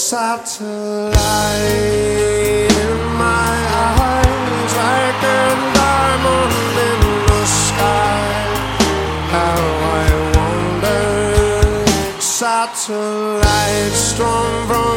Satellite in my eyes, like a diamond in the sky. How I wonder, satellite storm from